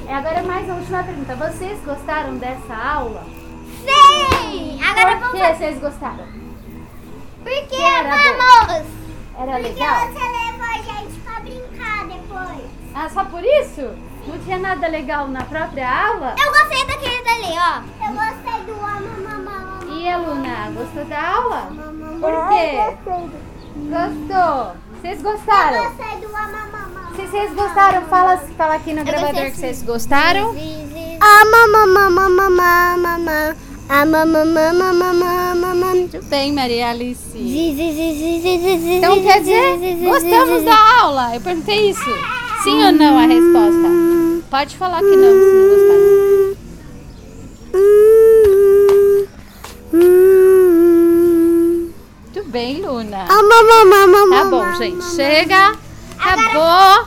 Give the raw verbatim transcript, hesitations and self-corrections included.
É, agora mais uma última pergunta. Vocês gostaram dessa aula? Sim! Agora Por vamos que vocês gostaram? Porque Que era vamos! Era legal? Porque você levou a gente pra brincar depois. Ah, só por isso? Não tinha nada legal na própria aula? Eu gostei daquele dali, ó. Eu gostei do amamamamamam. E a Luna, gostou da aula? Por quê? Gostou? Vocês Eu gostaram? gostei do amamamamam. Se vocês gostaram, fala, fala aqui no gravador gostei que vocês gostaram. Amamamamamamamam. Amamamamamamamam. Muito bem, Maria Alice. Então Então quer dizer, gostamos da aula. Eu perguntei isso. Sim ou não a resposta? Pode falar que não, se não gostaram. Muito bem, Luna. Tá bom, gente. Chega. Acabou.